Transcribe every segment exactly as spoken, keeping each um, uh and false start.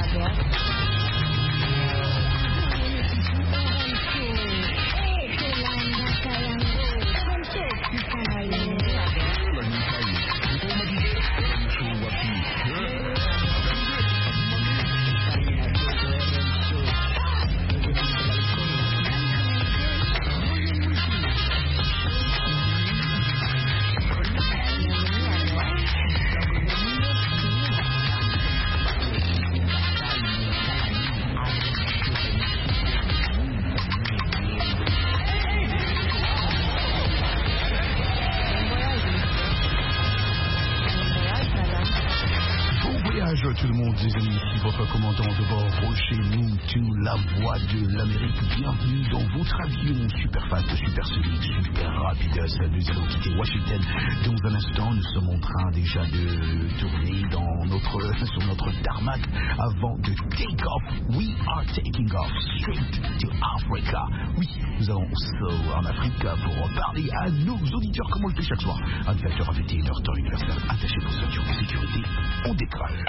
Tout le monde, les amis, ici votre commandant de bord, Roger Moutou, la voix de l'Amérique. Bienvenue dans votre avion super fat, super solide, super rapide. Nous allons quitter Washington dans un instant. Nous sommes en train déjà de tourner dans notre, sur notre tarmac avant de take off. We are taking off straight to Africa. Oui, nous allons au en Afrique pour parler à nos auditeurs comme on le fait chaque soir. À vingt heures vingt et une heures temps universel, attachez vos ceintures de sécurité, on décolle.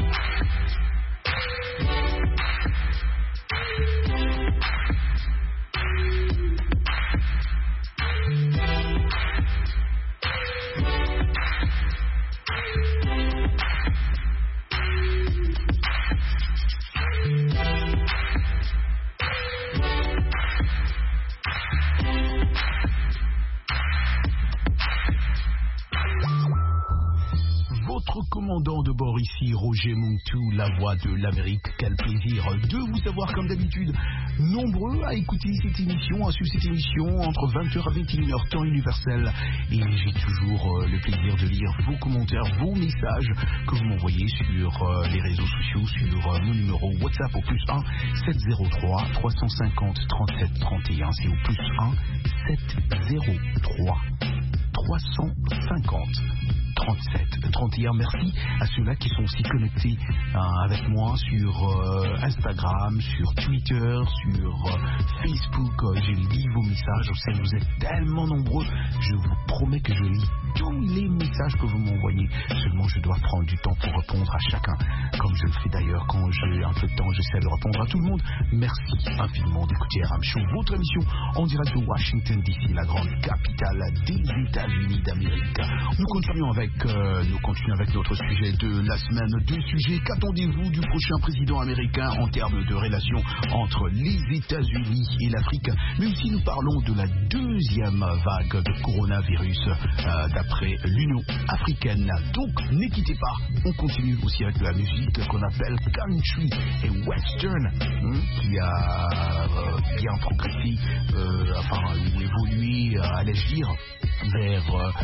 Commandant de bord ici, Roger Moutou, la voix de l'Amérique. Quel plaisir de vous avoir comme d'habitude nombreux à écouter cette émission, à suivre cette émission entre vingt heures à vingt et une heures temps universel. Et j'ai toujours euh, le plaisir de lire vos commentaires, vos messages que vous m'envoyez sur euh, les réseaux sociaux, sur euh, mon numéro WhatsApp au plus un sept zéro trois trois cent cinquante trente-sept trente et un. C'est au plus un sept zéro trois trois cent cinquante trente-sept trente et un. Merci à ceux-là qui sont aussi connectés hein, avec moi sur euh, Instagram, sur Twitter, sur euh, Facebook. Euh, j'ai lu vos messages. Je sais que vous êtes tellement nombreux. Je vous promets que je lis tous les messages que vous m'envoyez. Seulement, je dois prendre du temps pour répondre à chacun. Comme je le fais d'ailleurs quand j'ai un peu de temps, j'essaie de répondre à tout le monde. Merci infiniment d'écouter R M Show, votre émission en direct de Washington D C, la grande capitale des États-Unis d'Amérique. Nous continuons avec Euh, nous continuons avec notre sujet de la semaine. Deux sujets. Qu'attendez-vous du prochain président américain en termes de relations entre les États-Unis et l'Afrique? Mais aussi nous parlons de la deuxième vague de coronavirus euh, d'après l'Union africaine. Donc ne quittez pas. On continue aussi avec de la musique qu'on appelle country et western, hein, qui a euh, bien progressé, euh, enfin ou évolué, euh, allais-je dire, vers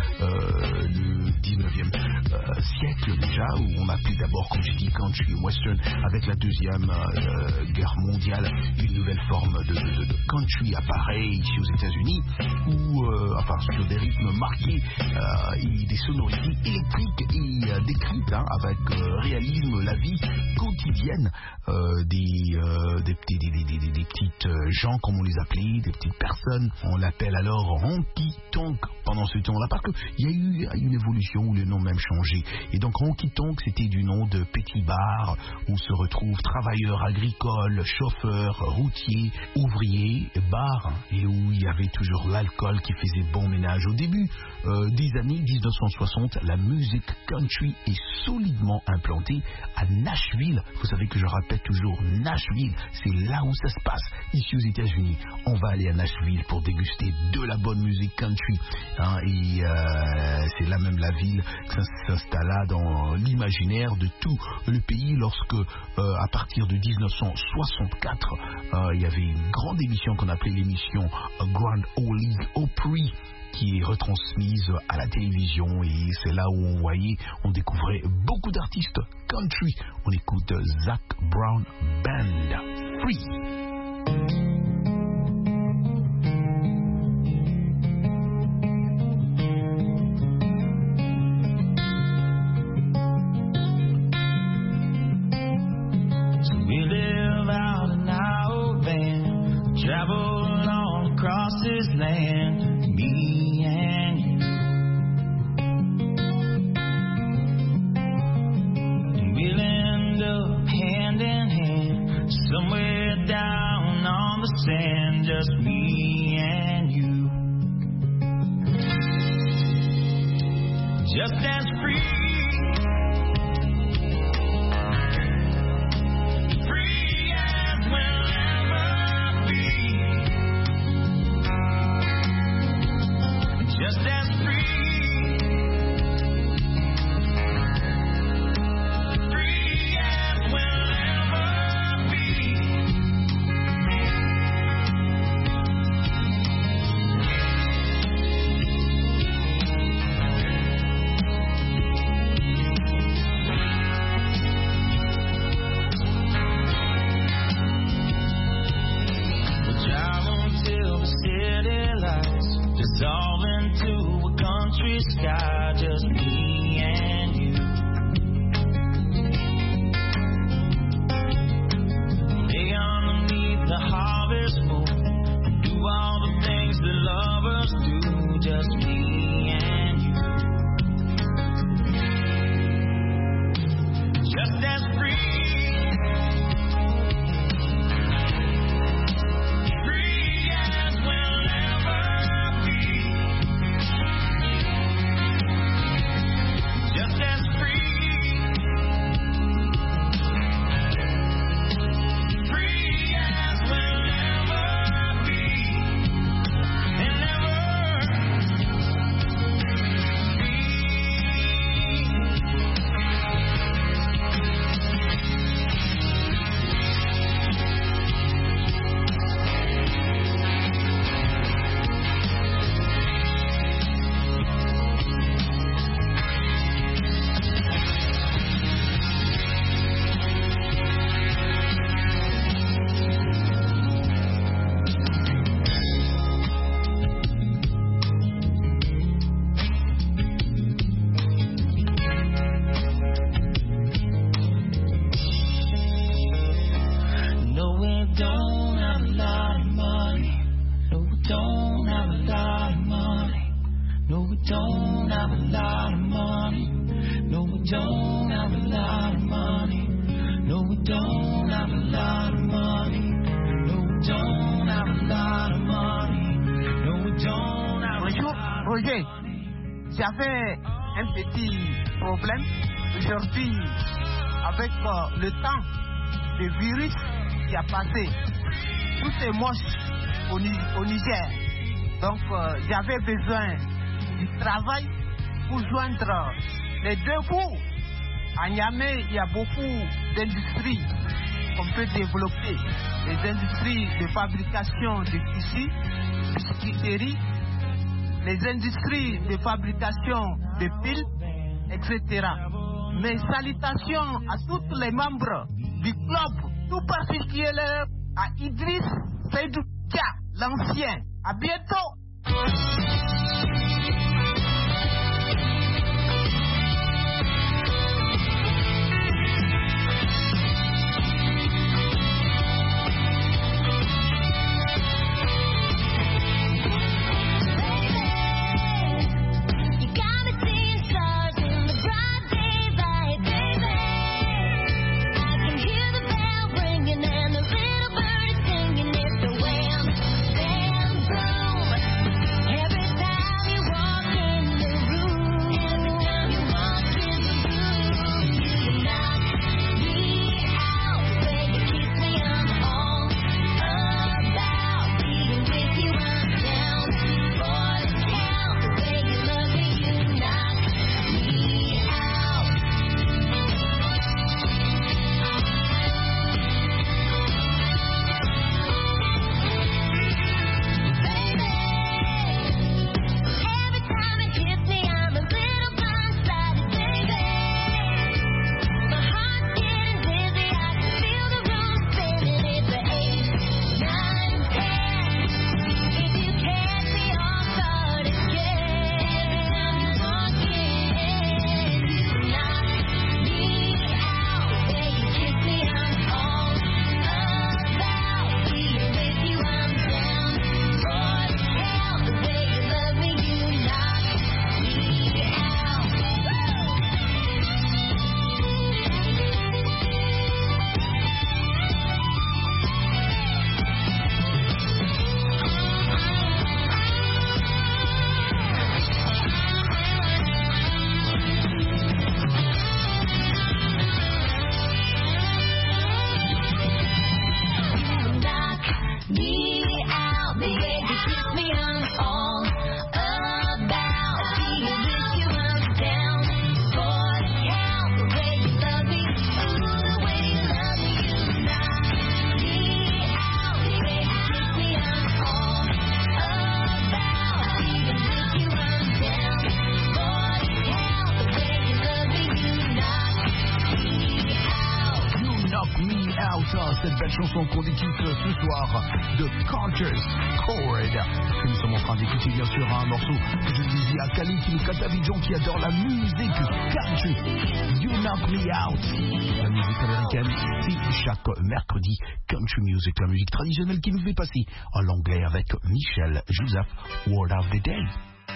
euh, le dix-neuvième euh, siècle déjà, où on appelait d'abord, comme j'ai dit, country western. Avec la deuxième euh, guerre mondiale, une nouvelle forme de, de, de country apparaît ici aux États-Unis, où, euh, enfin, sur des rythmes marqués euh, et des sonorités électriques et euh, décrites hein, avec euh, réalisme la vie quotidienne euh, des, euh, des, des, des, des, des, des petites gens, comme on les appelait, des petites personnes. On l'appelle alors honky-tonk pendant ce temps-là, parce qu'il y a eu une évolution où le nom même changé. Et donc honky-tonk, c'était du nom de petits bars où se retrouvent travailleurs agricoles, chauffeurs, routiers, ouvriers, bars, et où il y avait toujours l'alcool qui faisait bon ménage. Au début euh, des années dix-neuf cent soixante, la musique country est solidement implantée à Nashville. Vous savez que je répète toujours Nashville, c'est là où ça se passe, ici aux États-Unis. On va aller à Nashville pour déguster de la bonne musique country. Hein, et euh, c'est là même la ville qui s'installa dans l'imaginaire de tout le pays lorsque, euh, à partir de dix-neuf cent soixante-quatre, euh, il y avait une grande émission qu'on appelait l'émission Grand Ole Opry, qui est retransmise à la télévision, et c'est là où on voyait, on découvrait beaucoup d'artistes country. On écoute Zac Brown Band, Free. Travel all across this land, me and you. And we'll end up hand in just me and you. Just as free, free as we'll ever be. Just as free, free as we'll ever be. Dissolve into a country sky, just me and you. Lay underneath the harvest moon, do all the things that lovers do, just me and you. Just as free, J'avais un petit problème aujourd'hui avec euh, le temps, le virus qui a passé. Tout est moche au, au Niger. Donc euh, j'avais besoin du travail pour joindre les deux bouts. À Niamey, il y a beaucoup d'industries qu'on peut développer. Les industries de fabrication de tissus, de biscuiterie, les industries de fabrication de piles, et cetera. Mes salutations à tous les membres du club, tout particulièrement à Idriss Seydou Dia, l'ancien. À bientôt. Every time you walk Out, cette belle chanson qu'on écoute ce soir de Conscious Chord. Que nous sommes en train d'écouter bien sûr un morceau que je disais à Khalid qui nous capte à Abidjan, qui adore la musique country. You Knock Me Out. La musique américaine, c'est chaque mercredi. Country music, la musique traditionnelle qui nous fait passer en l'anglais avec Michel Joseph, Word of the Day.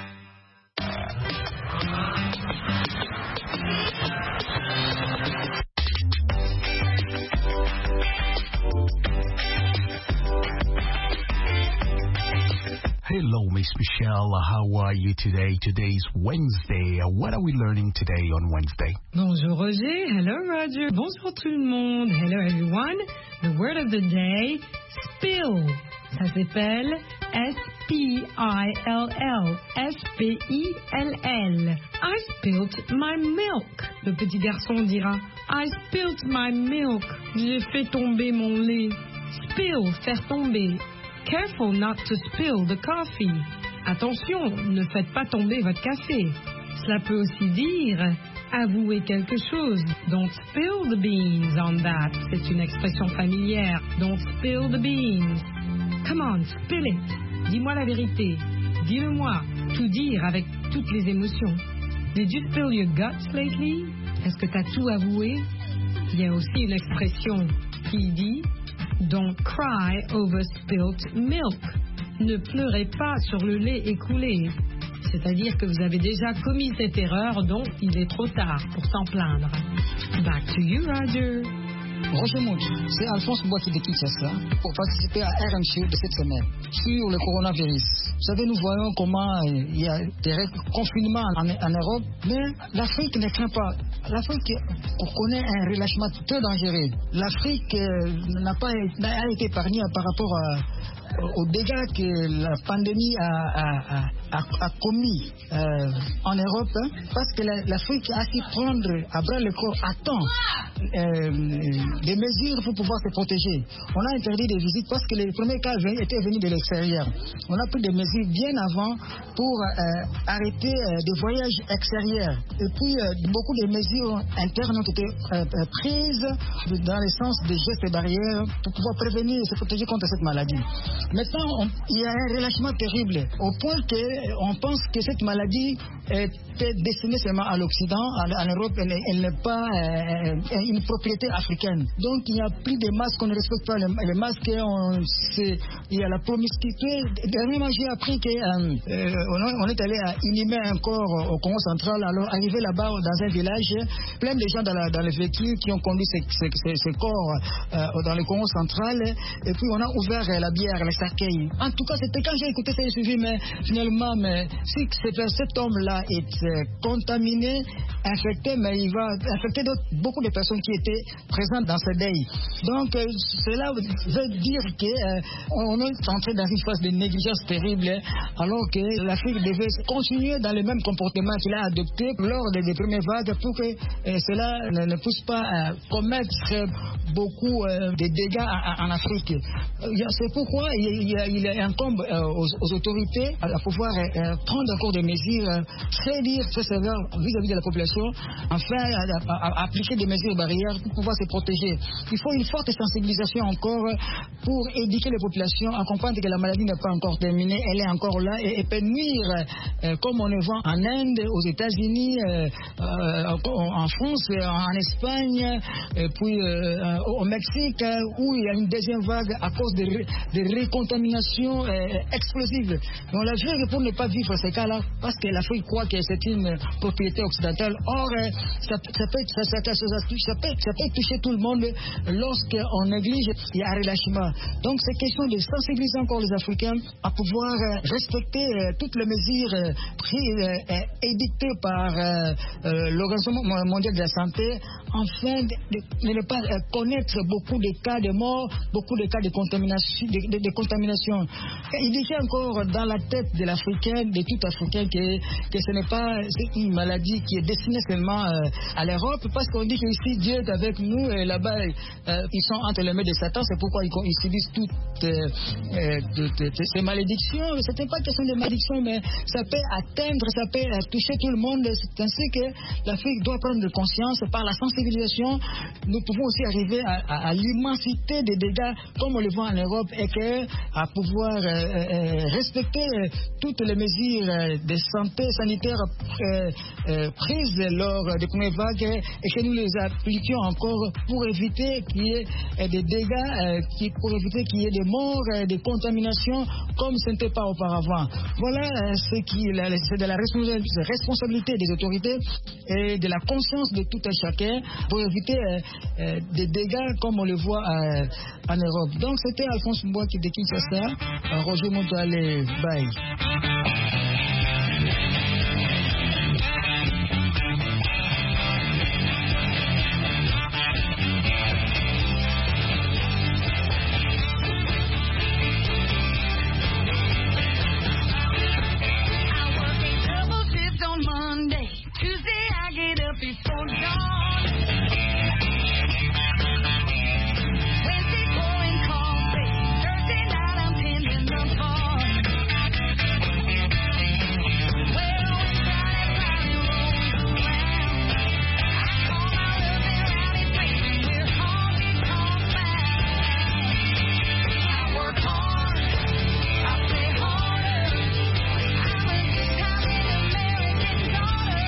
Hello, Miss Michelle. How are you today? Today is Wednesday. What are we learning today on Wednesday? Bonjour Roger. Hello Roger. Bonjour tout le monde. Hello everyone. The word of the day, spill. Ça s'appelle S P I L L. S P I L L. I spilt my milk. Le petit garçon dira I spilt my milk. J'ai fait tomber mon lait. Spill, faire tomber. Careful not to spill the coffee. Attention, ne faites pas tomber votre café. Cela peut aussi dire avouer quelque chose. Don't spill the beans on that. C'est une expression familière. Don't spill the beans. Come on, spill it. Dis-moi la vérité. Dis-le-moi. Tout dire avec toutes les émotions. Did you spill your guts lately? Est-ce que tu as tout avoué? Il y a aussi une expression qui dit Don't cry over spilt milk. Ne pleurez pas sur le lait écoulé. C'est-à-dire que vous avez déjà commis cette erreur, donc il est trop tard pour s'en plaindre. Back to you, Roger. Roger Mouch, c'est Alphonse Boaki de Kinshasa pour participer à R M C de cette semaine sur le coronavirus. Vous savez, nous voyons comment il y a des confinements en, en Europe, mais l'Afrique ne craint pas. L'Afrique connaît un relâchement très dangereux. L'Afrique n'a pas n'a été épargnée par rapport à aux dégâts que la pandémie a, a, a, a, a commis euh, en Europe, hein, parce que la, l'Afrique a su prendre à bras le corps à temps euh, des mesures pour pouvoir se protéger. On a interdit des visites parce que les premiers cas étaient venus de l'extérieur. On a pris des mesures bien avant pour euh, arrêter euh, des voyages extérieurs. Et puis euh, beaucoup de mesures internes ont été euh, prises dans le sens des gestes barrières pour pouvoir prévenir et se protéger contre cette maladie. Maintenant, on, il y a un relâchement terrible, au point qu'on pense que cette maladie était destinée seulement à l'Occident, en, en Europe, elle, elle n'est pas euh, une propriété africaine. Donc, il n'y a plus de masques, on ne respecte pas les, les masques, on, il y a la promiscuité. Dernièrement, j'ai appris qu'on euh, on est allé à inhumer un corps au Congo central, alors arrivé là-bas dans un village, plein de gens dans, la, dans les véhicules qui ont conduit ces, ces, ces, ces corps euh, dans le Congo central, et puis on a ouvert la bière, les cercueils. En tout cas, c'était quand j'ai écouté ça, j'ai suivi, mais finalement, mais, si cet homme-là est euh, contaminé, infecté, mais il va infecter beaucoup de personnes qui étaient présentes dans ce deuil. Donc, euh, cela veut dire qu'on euh, est entré dans une phase de négligence terrible, alors que l'Afrique devait continuer dans le même comportement qu'il a adopté lors des, des premières vagues pour que euh, cela ne, ne pousse pas à commettre beaucoup euh, de dégâts en, en Afrique. C'est pourquoi il, il, il incombe euh, aux, aux autorités à, à pouvoir euh, prendre encore des mesures euh, très dures, très sévères vis-à-vis de la population, enfin à, à, à appliquer des mesures barrières pour pouvoir se protéger. Il faut une forte sensibilisation encore pour éduquer les populations à comprendre que la maladie n'est pas encore terminée, elle est encore là et, et peut nuire, euh, comme on le voit en Inde, aux États-Unis, euh, euh, en France, en Espagne, et puis euh, au Mexique, où il y a une deuxième vague à cause de, de recontamination euh, explosive. On l'a vu pour ne pas vivre ces cas-là, parce que l'Afrique croit que c'est une propriété occidentale. Or, euh, ça, ça, peut, ça, ça, ça, ça, peut, ça peut toucher tout le monde lorsqu'on néglige, il y a un relâchement. Donc, c'est question de sensibiliser encore les Africains à pouvoir euh, respecter euh, toutes les mesures euh, prises et euh, édictées par euh, euh, l'Organisation mondiale de la santé, afin de, de, de ne pas euh, connaître beaucoup de cas de mort, beaucoup de cas de contamination. De, de, de contamination. Il dit encore dans la tête de l'Africain, de tout Africain, que, que ce n'est pas une maladie qui est destinée seulement euh, à l'Europe, parce qu'on dit que ici Dieu est avec nous et là-bas là-bas, euh, ils sont entre les mains de Satan, c'est pourquoi ils, ils subissent toutes euh, euh, de, de, de ces malédictions. Ce n'est pas question de malédiction, mais ça peut atteindre, ça peut euh, toucher tout le monde. C'est ainsi que l'Afrique doit prendre conscience. Par la sensibilisation, nous pouvons aussi arriver à, à, à l'immensité des dégâts, comme on le voit en Europe, et que, à pouvoir euh, euh, respecter euh, toutes les mesures euh, de santé sanitaire euh, euh, prises lors des premières vagues et que nous les appliquions encore pour éviter qu'il y ait euh, des dégâts, euh, qui, pour éviter qu'il y ait des morts, euh, des contaminations comme ce n'était pas auparavant. Voilà euh, ce qui c'est de la responsabilité des autorités et de la conscience de tout un chacun pour éviter euh, euh, des dégâts comme on le voit euh, en Europe. Donc c'était Alphonse Mbouaki de Kinshasa, euh, Roger Montale, bye. Before dawn, Wednesday pouring coffee, Thursday night I'm pinning the phone. Well, Friday finally rolls around. I call my loving rowdy friends and we're honky tonk bound. I work hard, I play harder. I'm a good-timing American daughter.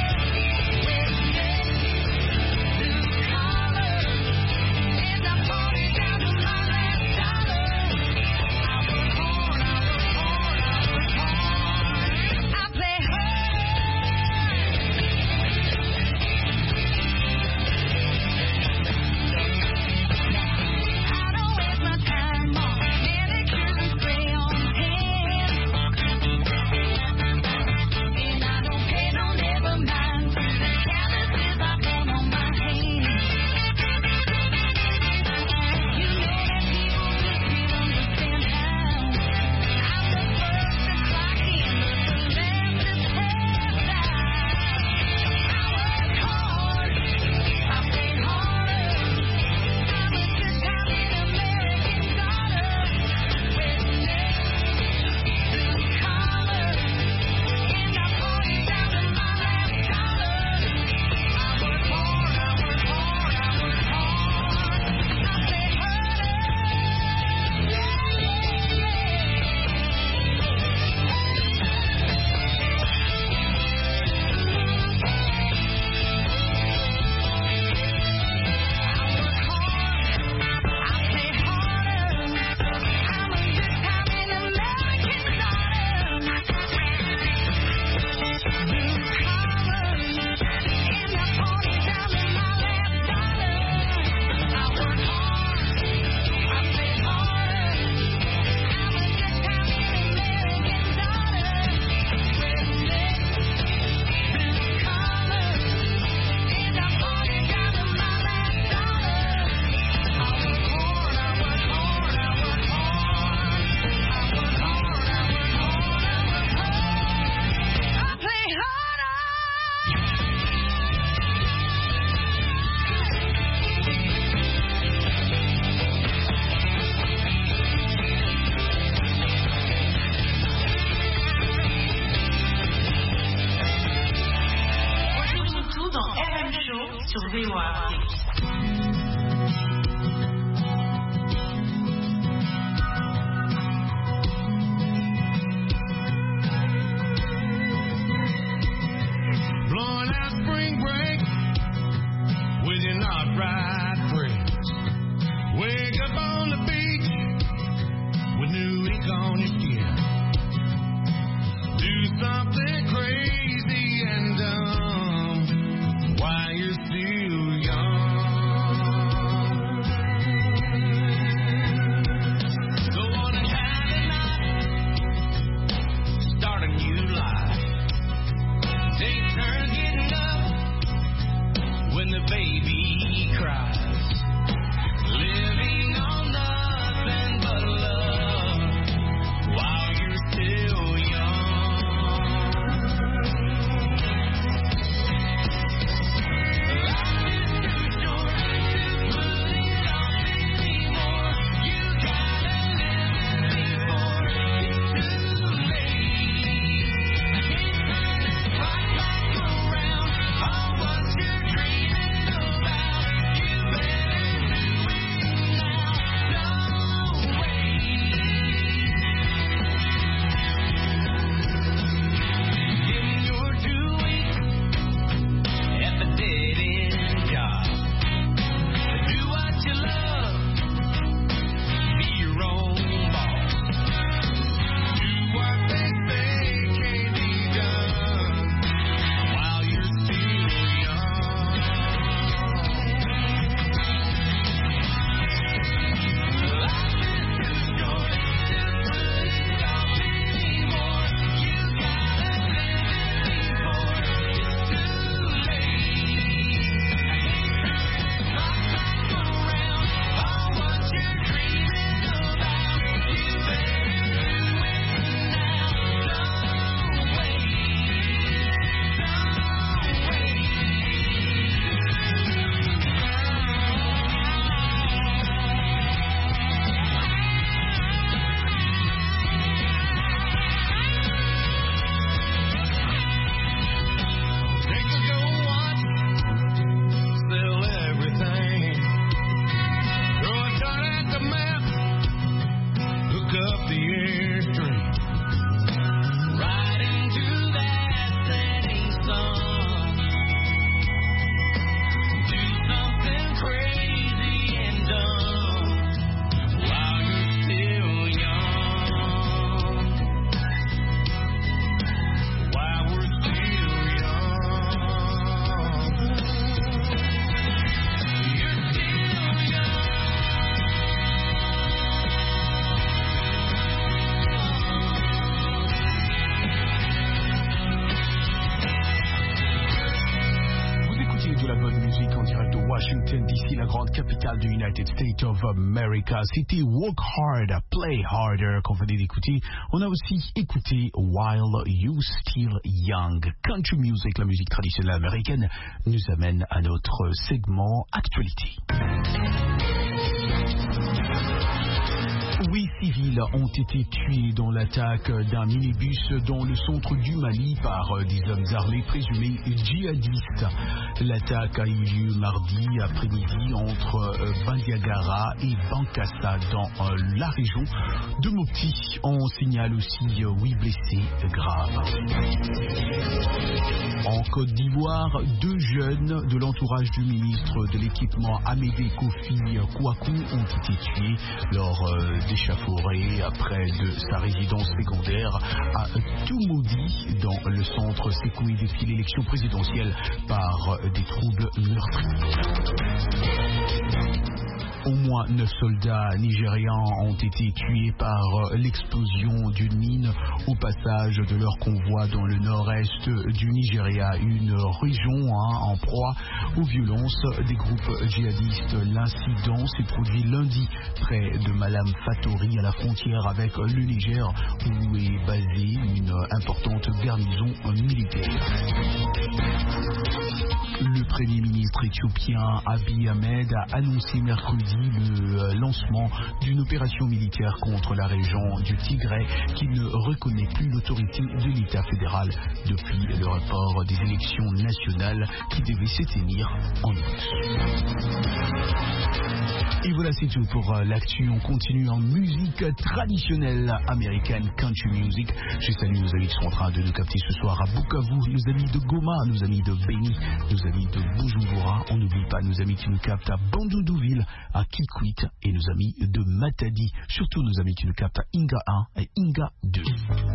Something crazy and dumb while you're still young. United States of America. C'était Work Hard, Play Harder qu'on venait d'écouter. On a aussi écouté While You Still Young. Country music, la musique traditionnelle américaine, nous amène à notre segment actualité. Huit civils ont été tués dans l'attaque d'un minibus dans le centre du Mali par des hommes armés présumés djihadistes. L'attaque a eu lieu mardi après-midi entre Bandiagara et Bankassa dans la région de Mopti. On signale aussi huit blessés graves. En Côte d'Ivoire, deux jeunes de l'entourage du ministre de l'équipement Amédée Kofi Kouakou ont été tués lors d'échauffourées près de sa résidence secondaire à Toumoudi dans le centre secoué depuis l'élection présidentielle par des troubles meurtriers. Au moins neuf soldats nigérians ont été tués par l'explosion d'une mine au passage de leur convoi dans le nord-est du Nigeria, une région hein, en proie aux violences des groupes djihadistes. L'incident s'est produit lundi près de Malam Fatori à la frontière avec le Niger où est basée une importante garnison militaire. Le Premier ministre éthiopien Abiy Ahmed a annoncé mercredi le lancement d'une opération militaire contre la région du Tigray qui ne reconnaît plus l'autorité de l'État fédéral depuis le report des élections nationales qui devaient se tenir en août. Et voilà, c'est tout pour l'actu. On continue en musique traditionnelle américaine, country music. Je salue nos amis qui sont en train de nous capter ce soir à Bukavu, nos amis de Goma, nos amis de Beni, nos amis de Bujumbura. On n'oublie pas nos amis qui nous captent à Bandundouville, à Kikwit et nos amis de Matadi. Surtout nos amis qui nous captent à Inga un et Inga deux.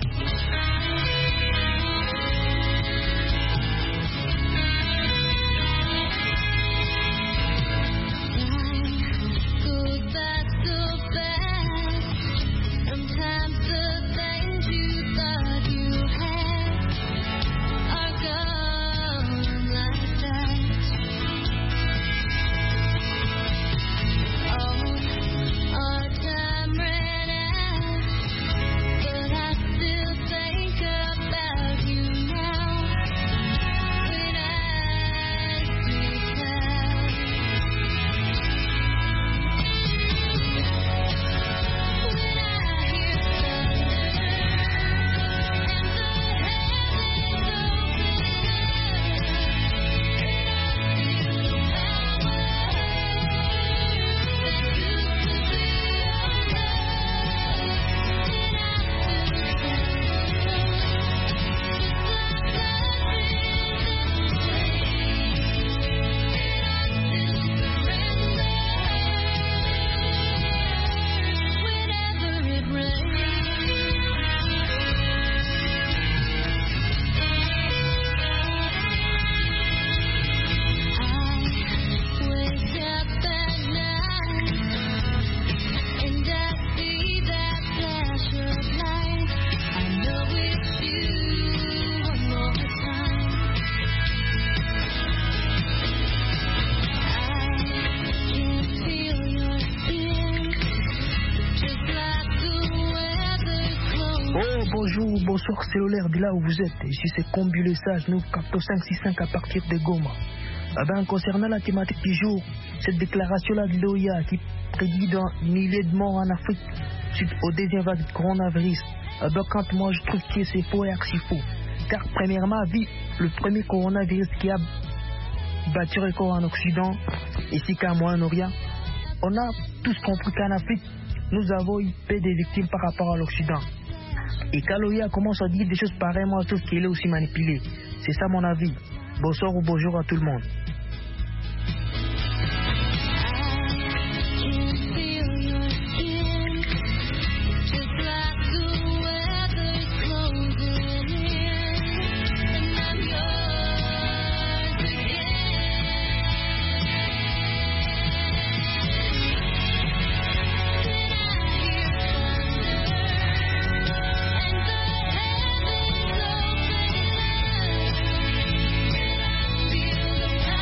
Bonjour, bonsoir, c'est Lolaire de là où vous êtes. Ici c'est Combulé Sage, nous captons cinq six cinq à partir de Goma. Ah ben, concernant la thématique du jour, cette déclaration-là de l'O I A qui prédit d'un millier de morts en Afrique suite au deuxième vague de coronavirus, ah ben, quand moi je trouve que c'est faux et archi faux. Car premièrement, vu le premier coronavirus qui a battu le record en Occident, ici qu'à Moyen-Orient, on a tous compris qu'en Afrique, nous avons eu peu de victimes par rapport à l'Occident. Et quand l'O I A commence à dire des choses pareilles, moi je trouve qu'il est aussi manipulé. C'est ça mon avis. Bonsoir ou bonjour à tout le monde. Feel the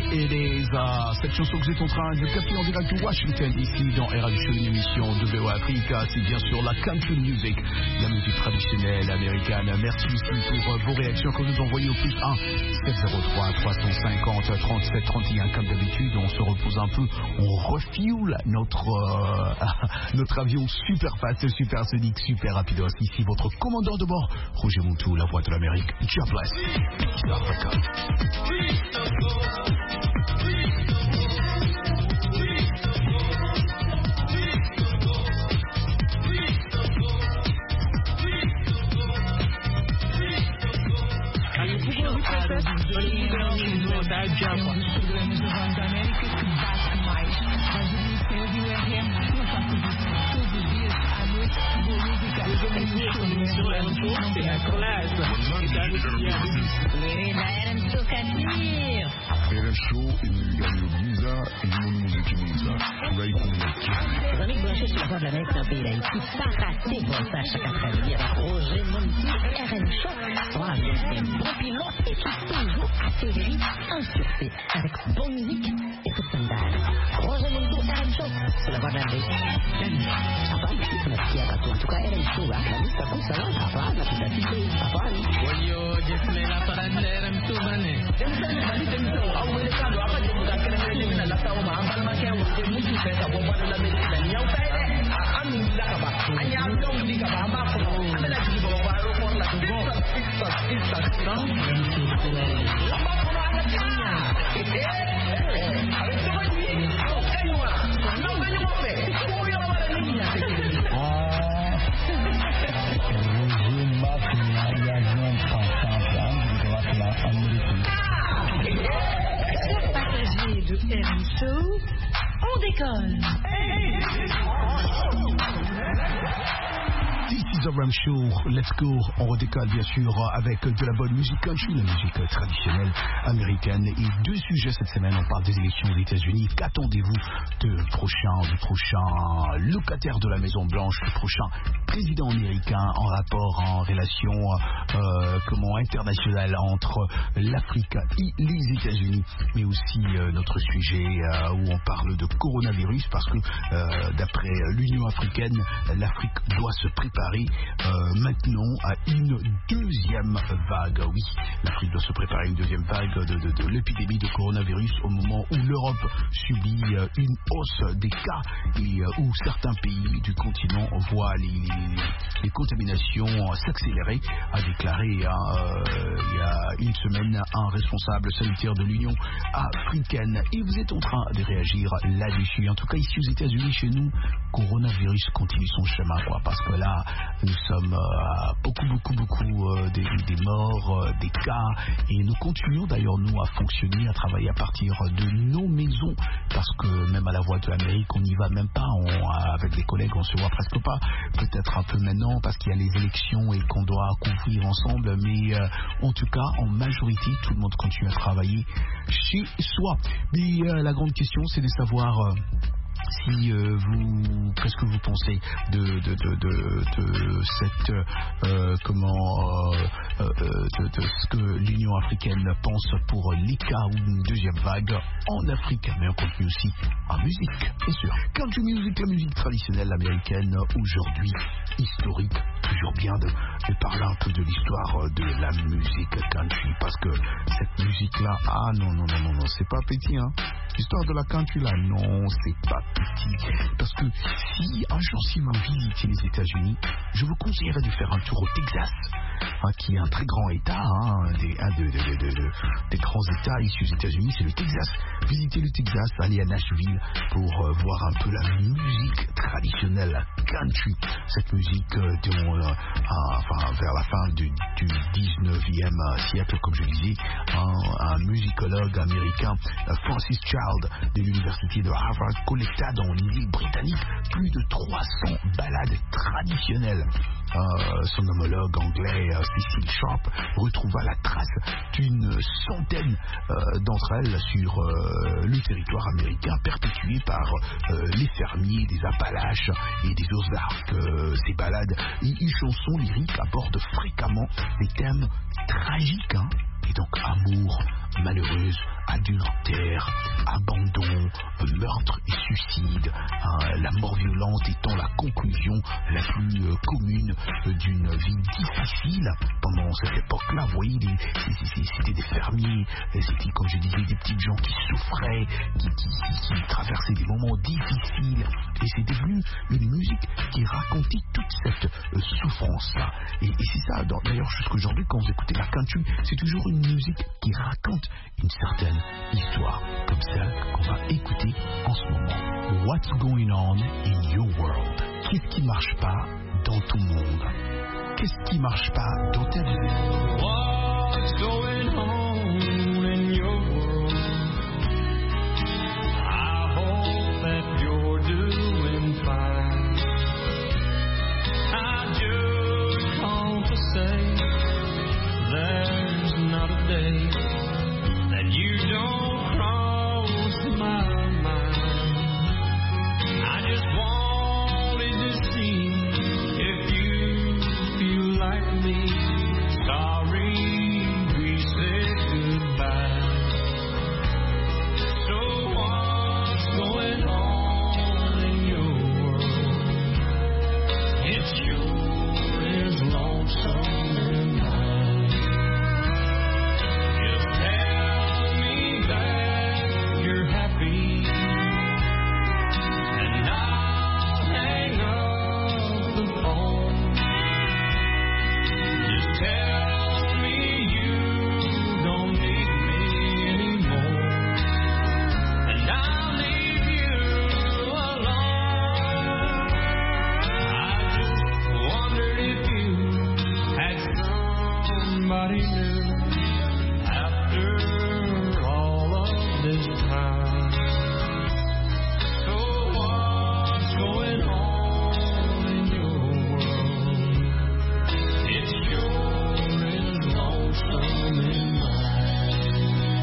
It is. Uh, cette chanson que vous êtes en train de capter en direct de Washington, ici dans R H Show, une émission de V O Africa. C'est bien sûr la country music, la musique traditionnelle américaine. Merci aussi pour uh, vos réactions que vous envoyez au plus un sept zéro trois trois cent cinquante trente-sept trente et un. Comme d'habitude, on se repose un peu, on refuel notre, euh, notre avion super fast, super sonique, super rapidos. Ici votre commandant de bord, Roger Montou, la voix de l'Amérique. God bless. East Africa. R M Show et nous Mouza et nous musique Mouza. Là, il convainc. Les amis branchés sur la voix de l'Amérique dans le pays d'Haïti, pas rater votre tâche chaque après-midi avec Roger Montou et R M Show. Trois un bon pilote et qui toujours atterrit en sûreté avec bonne musique et tout standard. Roger Montou, R M Show, c'est la voix de l'Amérique. Ça va, merci à toi. En tout cas, R M Show, la liste comme ça, ça va, la petite attitude, ça va. Oyo, je suis la parade de R M Show, mané. Passager de R M Show, on décolle. This is the Ram Show, let's go. On redécolle bien sûr avec de la bonne musique country, la musique traditionnelle américaine. Et deux sujets cette semaine, on parle des élections aux États-Unis. Qu'attendez-vous de prochain, du prochain locataire de la Maison Blanche, du prochain président américain en rapport, en relation euh, comment internationale entre l'Afrique et les États-Unis, mais aussi euh, notre sujet euh, où on parle de coronavirus parce que euh, d'après l'Union africaine, l'Afrique doit se préparer Euh, maintenant à une deuxième vague. Oui, l'Afrique doit se préparer à une deuxième vague de, de, de l'épidémie de coronavirus au moment où l'Europe subit euh, une hausse des cas et euh, où certains pays du continent voient les, les, les contaminations s'accélérer, a déclaré euh, il y a une semaine un responsable sanitaire de l'Union africaine. Et vous êtes en train de réagir là-dessus. En tout cas, ici aux États-Unis, chez nous, coronavirus continue son chemin, quoi, parce que là, nous sommes à euh, beaucoup, beaucoup, beaucoup euh, des, des morts, euh, des cas, et nous continuons d'ailleurs, nous, à fonctionner, à travailler à partir de nos maisons, parce que même à la Voix de l'Amérique, on n'y va même pas, on, avec les collègues, on se voit presque pas, peut-être un peu maintenant, parce qu'il y a les élections et qu'on doit couvrir ensemble, mais euh, en tout cas, en majorité, tout le monde continue à travailler chez soi. Mais euh, la grande question, c'est de savoir... Euh, si euh, vous, qu'est-ce que vous pensez de, de, de, de, de cette, euh, comment, euh, euh, de, de ce que l'Union africaine pense pour les cas ou une deuxième vague en Afrique, mais on continue aussi en musique, bien sûr. Country music, la musique traditionnelle américaine, aujourd'hui historique, toujours bien de, de parler un peu de l'histoire de la musique country, parce que cette musique-là, ah non, non, non, non, non, c'est pas petit, hein. L'histoire de la country là, non, c'est pas petit. Parce que si un jour si vous visitez les États-Unis, je vous conseillerais de faire un tour au Texas, hein, qui est un très grand État, hein, des, un de, de, de, de, de, des grands États ici aux États-Unis, c'est le Texas. Visitez le Texas, allez à Nashville pour euh, voir un peu la musique traditionnelle, la country. Cette musique euh, dont, euh, euh, enfin, vers la fin du, du dix-neuvième siècle, comme je disais, hein, un musicologue américain, euh, Francis Child, de l'université de Harvard, collecta dans l'île britannique plus de trois cents ballades traditionnelles. Euh, son homologue anglais, euh, Cecil Sharp, retrouva la trace d'une centaine euh, d'entre elles sur euh, le territoire américain, perpétuées par euh, les fermiers des Appalaches et des Ozarks. Euh, ces ballades et, et chansons lyriques abordent fréquemment des thèmes tragiques, hein, et donc amour, malheureuse, adultère, abandon, meurtre et suicide, hein, la mort violente étant la conclusion la plus euh, commune euh, d'une vie difficile pendant cette époque-là. Vous voyez, les, c'est, c'est, c'était des fermiers, c'était, comme je disais, des petites gens qui souffraient, qui, qui, qui, qui traversaient des moments difficiles, et c'est devenu une musique qui racontait toute cette euh, souffrance-là. Et, et c'est ça, dans, d'ailleurs, jusqu'aujourd'hui, quand vous écoutez la country, c'est toujours une musique qui raconte une certaine histoire, comme celle qu'on va écouter en ce moment. What's going on in your world? Qu'est-ce qui marche pas dans ton monde? Qu'est-ce qui marche pas dans ta vie? What's going on in your world? I hope that you're doing fine. I just want to say there's not a day that you don't cross my mind. I just wanted to see if you feel like me. Sorry we said goodbye. So what's going on in your world? It sure is lonesome in mine. Just tell me that you're happy, and I'll hang up the phone. Just tell me you don't need me anymore, and I'll leave you alone. I just wondered if you had somebody new after all of this time. So what's going on in your world? It sure is lonesome in mine.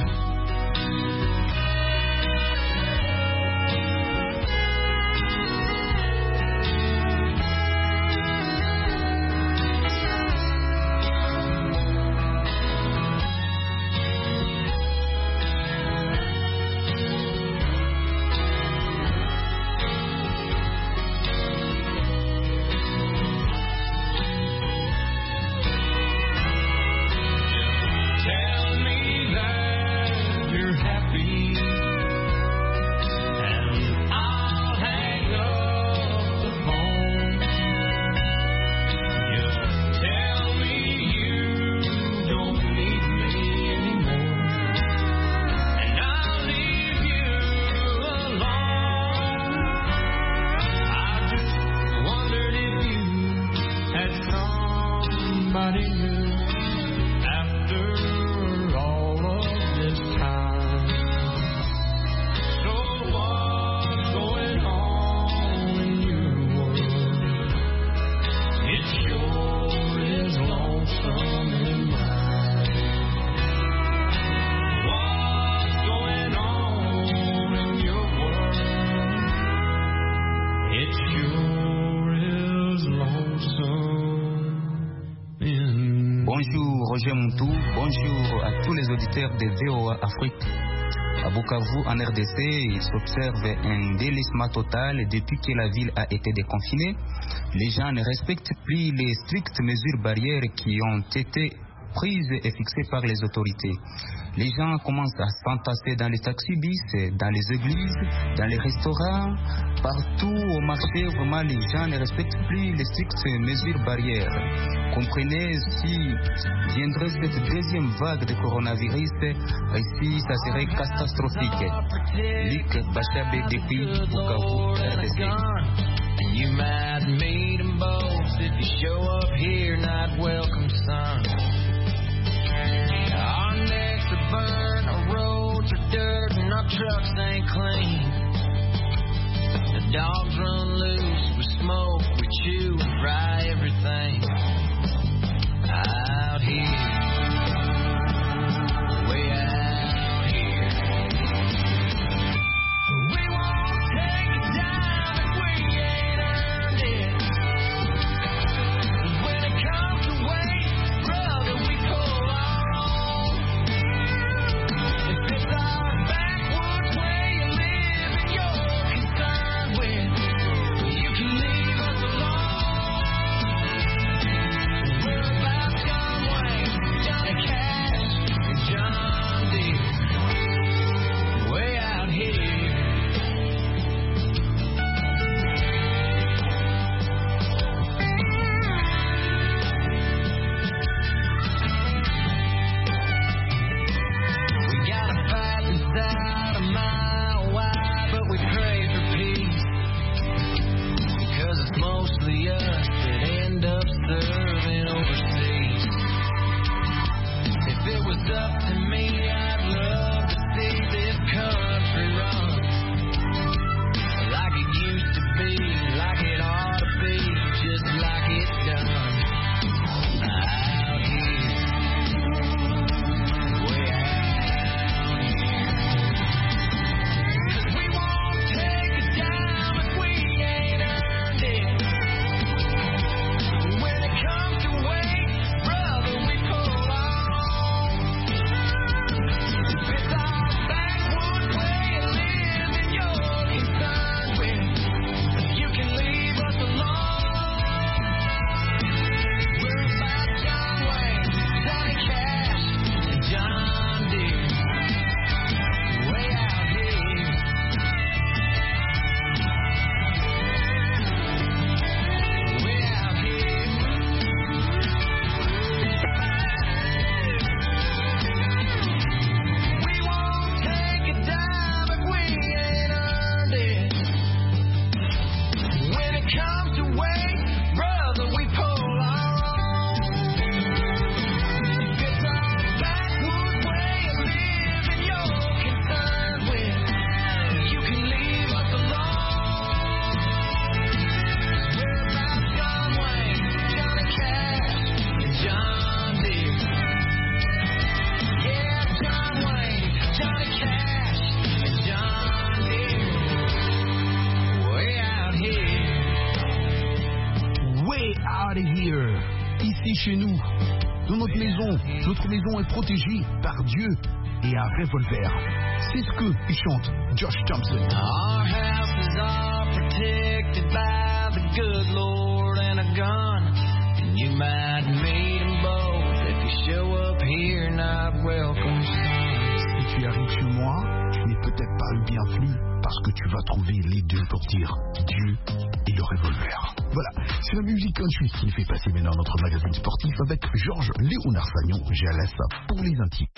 Tell me that you're happy, and I'll hang up the phone. Just tell me you don't need me anymore, and I'll leave you alone. I just wondered if you had somebody new after all of this time. So what's going on in your world? It sure is lonesome in mine. What's going on in your world? It sure is lonesome in mine. Bonjour Roger Montou, bonjour à tous les auditeurs de V O A Afrique. À Bukavu, en R D C, il s'observe un délaissement total depuis que la ville a été déconfinée. Les gens ne respectent plus les strictes mesures barrières qui ont été prises et fixées par les autorités. Les gens commencent à s'entasser dans les taxis-bis, dans les églises, dans les restaurants, partout au marché. Vraiment, les gens ne respectent plus les strictes mesures barrières. Comprenez, si viendrait cette deuxième vague de coronavirus, ici, ça serait catastrophique. Luc Bachabe depuis Bukavu, R D C. You might meet them both if you show up here, not welcome, son. Our necks are burned, our roads are dirt, and our trucks ain't clean. The dogs run loose, we smoke, we chew, and fry everything out here. Way out here. We won't take it down if we ain't earned it. When it comes to weight, brother, we pull our own. ici chez nous, dans notre maison. Notre maison est protégée par Dieu et un revolver. C'est ce que il chante Josh Thompson. Our house is all protected by the good Lord and a gun. And you might meet them both if you show up here not welcome. Si tu arrives chez moi, tu n'es peut-être pas le bienvenu parce que tu vas trouver les deux pour dire Dieu et le revolver. Voilà, c'est la musique country qui fait passer maintenant notre magazine sportif avec Georges Léonard Sagnon. J'ai à la ça pour les intimes.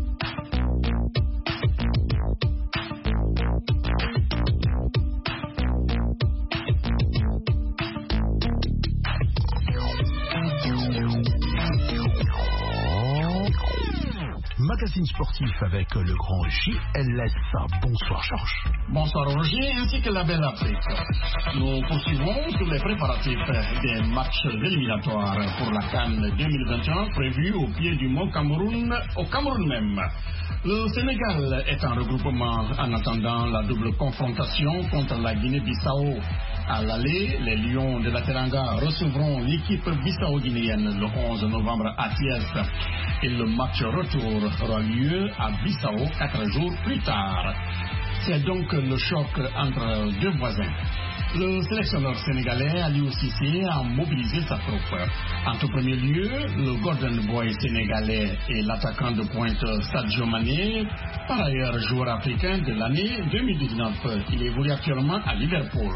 Magazine sportif avec le grand J L S. Bonsoir Georges. Bonsoir Roger, ainsi que la belle Afrique. Nous poursuivons sur les préparatifs des matchs éliminatoires pour la CAN deux mille vingt et un prévus au pied du mont Cameroun, au Cameroun même. Le Sénégal est en regroupement en attendant la double confrontation contre la Guinée-Bissau. À l'aller, les Lions de la Teranga recevront l'équipe bissau-guinéenne le onze novembre à Thiès. Et le match retour aura lieu à Bissau quatre jours plus tard. C'est donc le choc entre deux voisins. Le sélectionneur sénégalais Aliou Cissé a mobilisé sa troupe. En tout premier lieu, le Golden Boy sénégalais et l'attaquant de pointe Sadio Mané, par ailleurs joueur africain de l'année deux mille dix-neuf. Il évolue actuellement à Liverpool.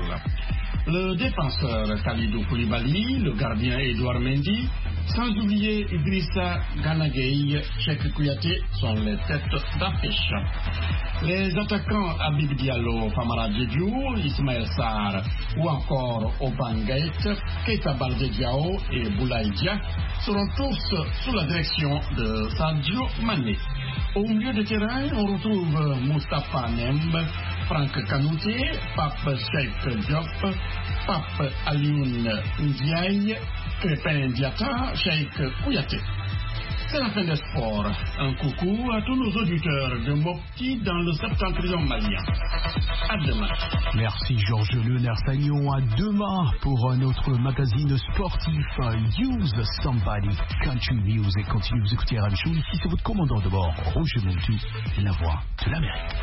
Le défenseur Kalidou Koulibaly, le gardien Edouard Mendy, sans oublier Idrissa Gana Gueye, Cheikh Kouyaté sont les têtes d'affiche. Les attaquants Habib Diallo, Famara Diédhiou, Ismaël Sarr ou encore Oban Gaït, Keita Baldé Diao et Boulaye Dia seront tous sous la direction de Sadio Mané. Au milieu de terrain, on retrouve Moustapha Nemb, Franck Kanouté, Pape Cheikh Diop, Pape Alioune Ndiaye, Crépin Diatta, Cheikh Kouyaté. C'est la fin des sports. Un coucou à tous nos auditeurs de Mopti dans le septentrion malien. À demain. Merci Georges Léonard Sagnon. À demain pour notre magazine sportif Use Somebody Country Music. Continuez vous écouter à Ramchou. Ici c'est votre commandant de bord, Roger Montou, la voix de l'Amérique.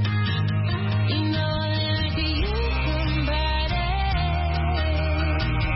You know that I could use somebody.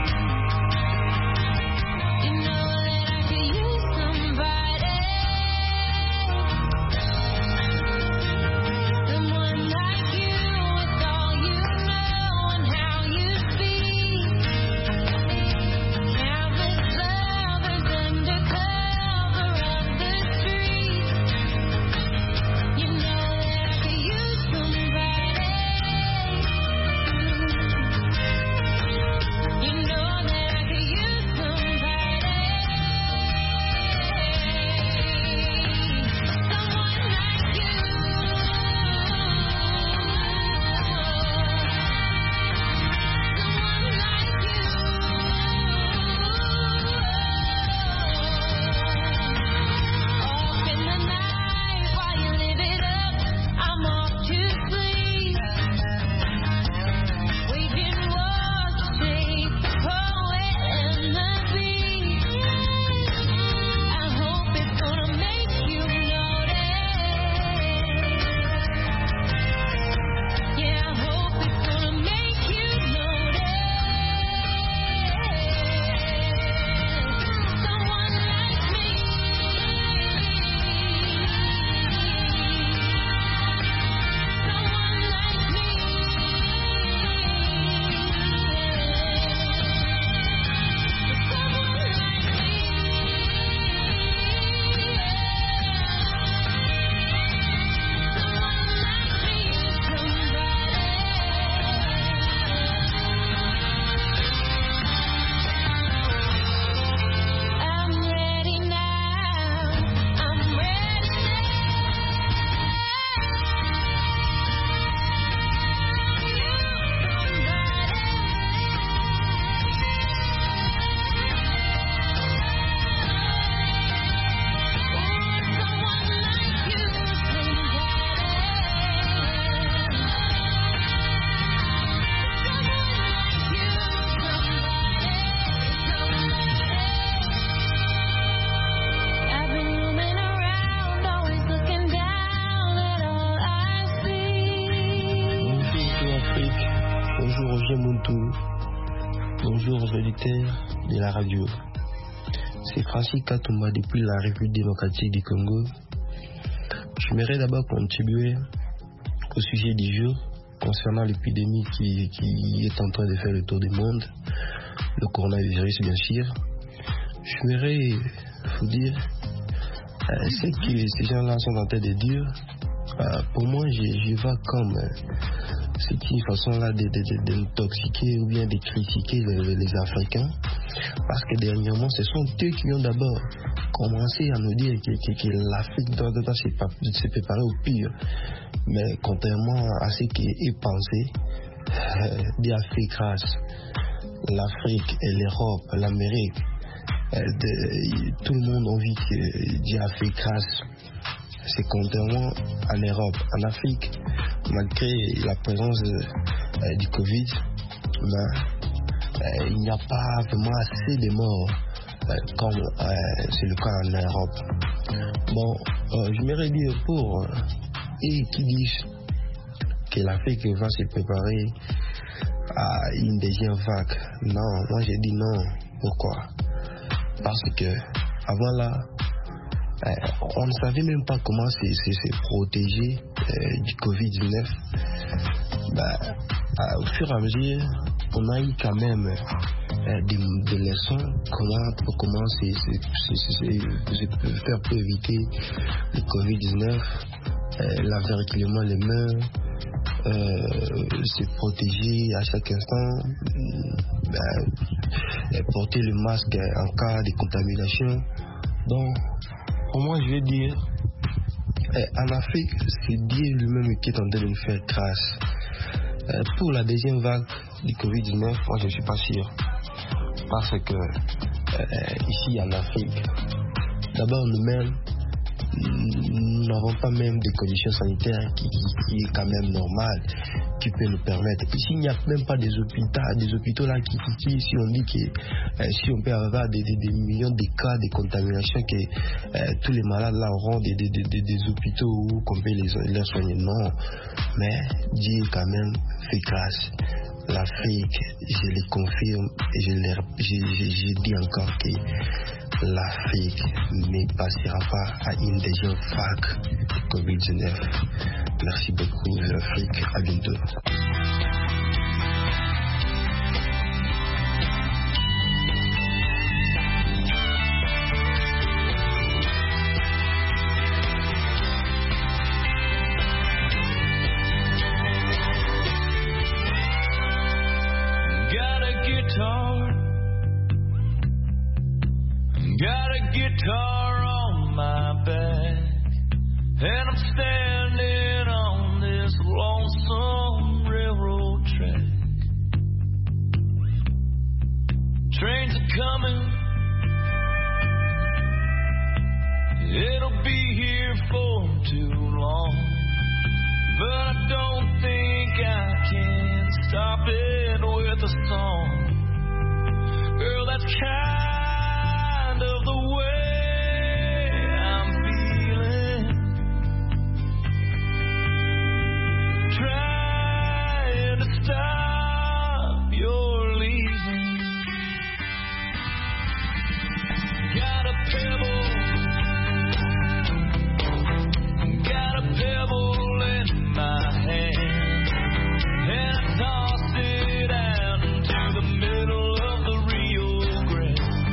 Muntu. Bonjour aux auditeurs de la radio. C'est Francis Katumba depuis la République démocratique du Congo. J'aimerais d'abord contribuer au sujet du jour concernant l'épidémie qui, qui est en train de faire le tour du monde, le coronavirus bien sûr. J'aimerais vous dire euh, ce que ces gens-là sont en train de dire. Euh, pour moi, je, je vois comme euh, c'est une façon là de, de, de, d'intoxiquer ou bien de critiquer les, les Africains, parce que dernièrement, ce sont eux qui ont d'abord commencé à nous dire que, que, que l'Afrique doit, doit se, se préparer au pire. Mais contrairement à ce qui est pensé, euh, d'Afrique grâce, l'Afrique et l'Europe, l'Amérique, euh, de, tout le monde a envie que Dieu a fait grâce. C'est contrairement en Europe. En Afrique, malgré la présence euh, du Covid, ben, euh, il n'y a pas vraiment assez de morts euh, comme euh, c'est le cas en Europe. Bon, euh, j'aimerais dire pour euh, et qui disent que l'Afrique va se préparer à une deuxième vague. Non, moi j'ai dit non. Pourquoi? Parce que avant là, Euh, on ne savait même pas comment se, se, se protéger euh, du covid dix-neuf. Bah, euh, au fur et à mesure, on a eu quand même euh, des, des leçons comment, comment se, se, se, se, se faire pour éviter le covid dix-neuf, euh, laver régulièrement les mains, euh, se protéger à chaque instant, euh, porter le masque en cas de contamination. Donc, pour moi, je vais dire, eh, en Afrique, c'est Dieu lui-même qui est en train de nous faire grâce. Eh, pour la deuxième vague du covid dix-neuf, moi je ne suis pas sûr. Parce que eh, ici en Afrique, d'abord nous-mêmes, nous n'avons pas même des conditions sanitaires qui, qui, qui est quand même normales, qui peut nous permettre. Ici, il n'y a même pas des hôpitaux, des hôpitaux là qui, qui, qui si on dit que euh, si on peut avoir des, des, des millions de cas de contamination, que euh, tous les malades là auront des, des, des, des hôpitaux où on peut les, les soigner. Non, mais Dieu quand même fait grâce. L'Afrique, je le confirme et je, le, je, je, je dis encore que l'Afrique ne passera pas à une deuxième vague de covid dix-neuf. Merci beaucoup l'Afrique, à bientôt. Got a guitar on my back, and I'm standing on this lonesome railroad track. Trains are coming, it'll be here for too long, but I don't think I can stop it with a song. Girl, that's kind of the way I'm feeling, trying to stop your leaving. Got a pebble, got a pebble in my hand, and I toss it out into the middle of the Rio Grande.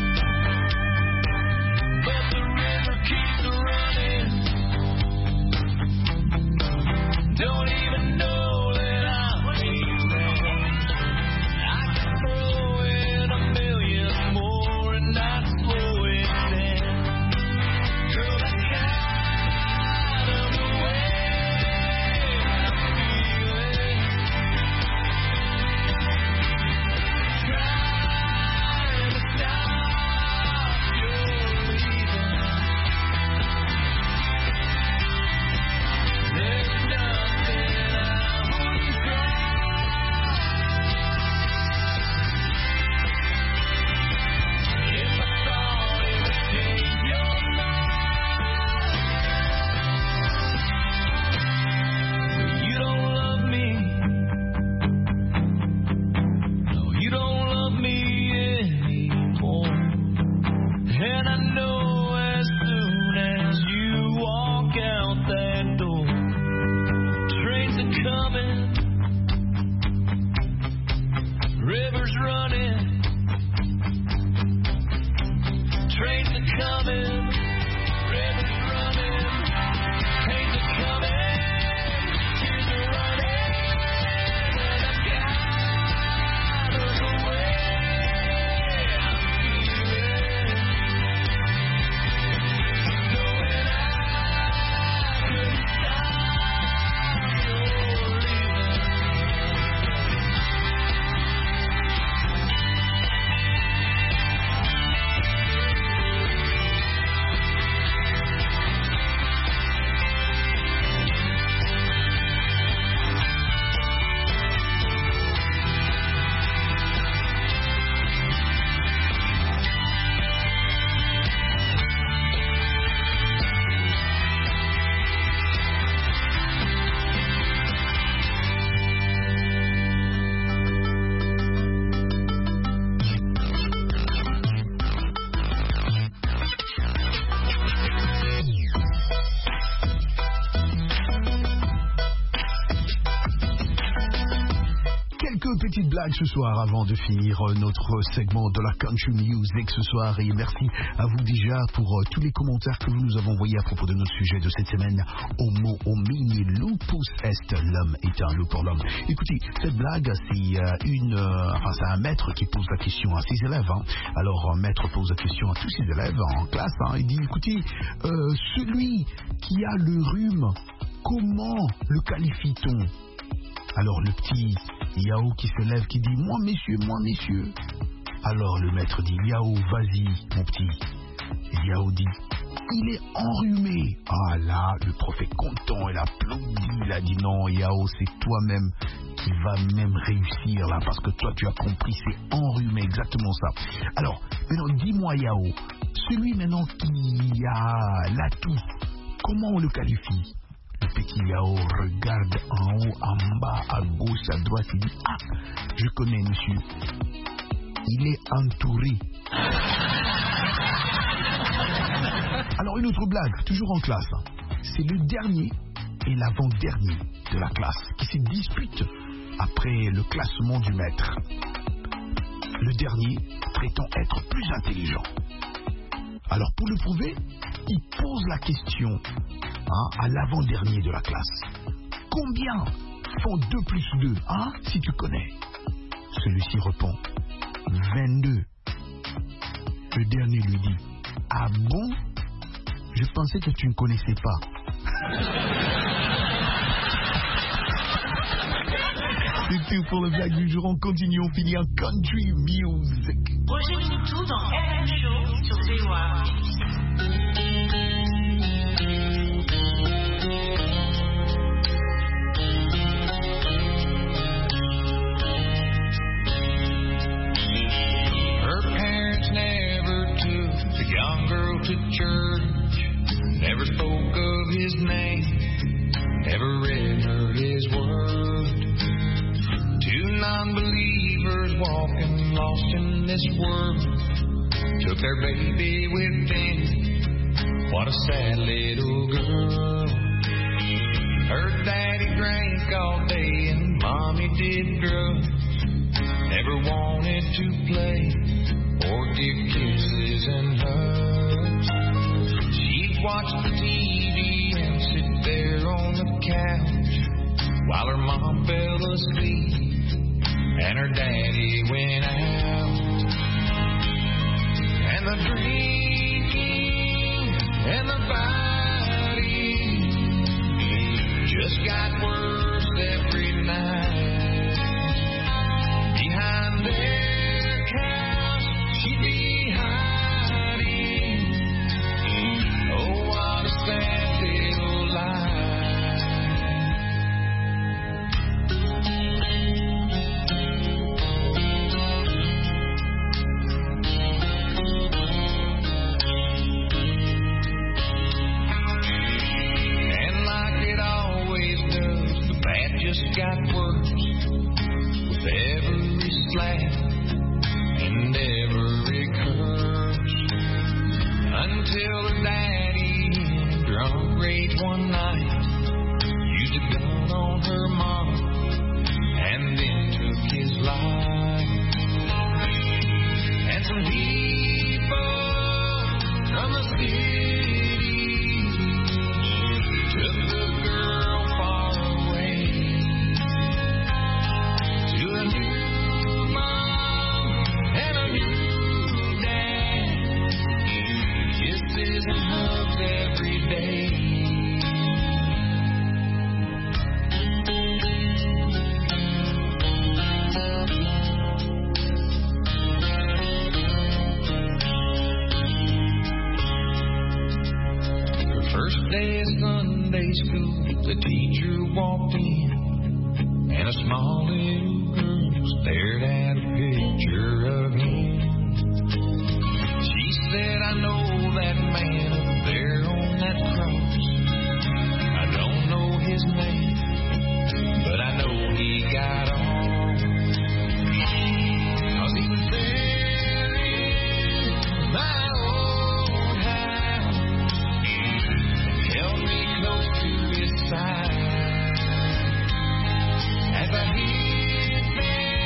Quelques petites blagues ce soir avant de finir notre segment de la country music ce soir. Et merci à vous déjà pour uh, tous les commentaires que vous nous avez envoyés à propos de notre sujet de cette semaine. Homo homini lupus est, l'homme est un loup pour l'homme. Écoutez, cette blague, c'est uh, une, uh, enfin, c'est un maître qui pose la question à ses élèves. Hein. Alors, un maître pose la question à tous ses élèves en classe. Hein. Il dit, écoutez, euh, celui qui a le rhume, comment le qualifie-t-on? Alors le petit Yao qui se lève, qui dit, moi messieurs, moi messieurs. Alors le maître dit, Yao, vas-y mon petit. Et Yao dit, il est enrhumé. Ah là, le prof est content, il applaudit, il a dit, non Yao, c'est toi-même qui va même réussir là, parce que toi tu as compris, c'est enrhumé, exactement ça. Alors, maintenant dis-moi Yao, celui maintenant qui a la toux, comment on le qualifie? Le petit Yao regarde en haut, en bas, à gauche, à droite, il dit, ah, je connais monsieur, il est entouré. Alors une autre blague, toujours en classe, c'est le dernier et l'avant-dernier de la classe qui se disputent après le classement du maître. Le dernier prétend être plus intelligent. Alors pour le prouver, il pose la question hein, à l'avant-dernier de la classe. Combien font deux plus deux, hein, si tu connais? Celui-ci répond vingt-deux. Le dernier lui dit, ah bon? Je pensais que tu ne connaissais pas. C'est tout pour le blague du jour. On continue, on finit en country music. Roger Moutou dans R M Show sur V O A. Her parents never took the young girl to church, never spoke of his name, never read her his word. Two non-believers walking lost in this world took their baby with them. What a sad little girl. Her daddy drank all day and mommy did drugs. Never wanted to play or give kisses and hugs. She'd watch the T V and sit there on the couch while her mom fell asleep and her daddy went out. And the drinking and the fighting just got worse every night. Behind their couch she'd be hiding. Oh, what a sad little life. Got worse with every slap and every curse, until her daddy in a drunk rage one night used a gun on her mom and then took his life. And some people from the city took the girl far away to a new mom and a new dad, kisses and hugs every day. The first day of Sunday school, the teacher walked in, and a small little girl stared at a picture of him. She said, I know that man up there on that cross. I don't know his name, but I know he got off. 'Cause he was there in my old house, held me close to his side as I hid there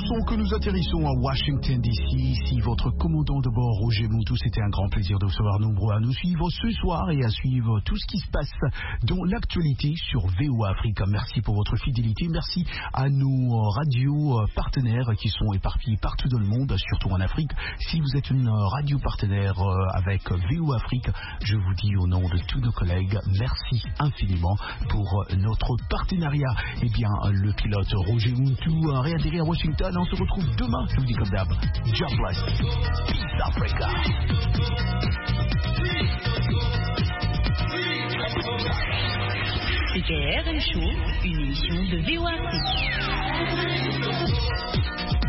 Avançons que nous atterrissons à Washington D C. Ici, votre commandant de bord, Roger Montou. C'était un grand plaisir de vous savoir nombreux à nous suivre ce soir et à suivre tout ce qui se passe dans l'actualité sur V O A Afrique. Merci pour votre fidélité. Merci à nos radios partenaires qui sont éparpillés partout dans le monde, surtout en Afrique. Si vous êtes une radio partenaire avec V O A Afrique, je vous dis au nom de tous nos collègues, merci infiniment pour notre partenariat. Eh bien, le pilote Roger Montou a réatterri à Washington. On se retrouve demain, je vous dis comme d'hab. God bless. Peace Africa. C'était R M Show, une émission de V O A Afrique.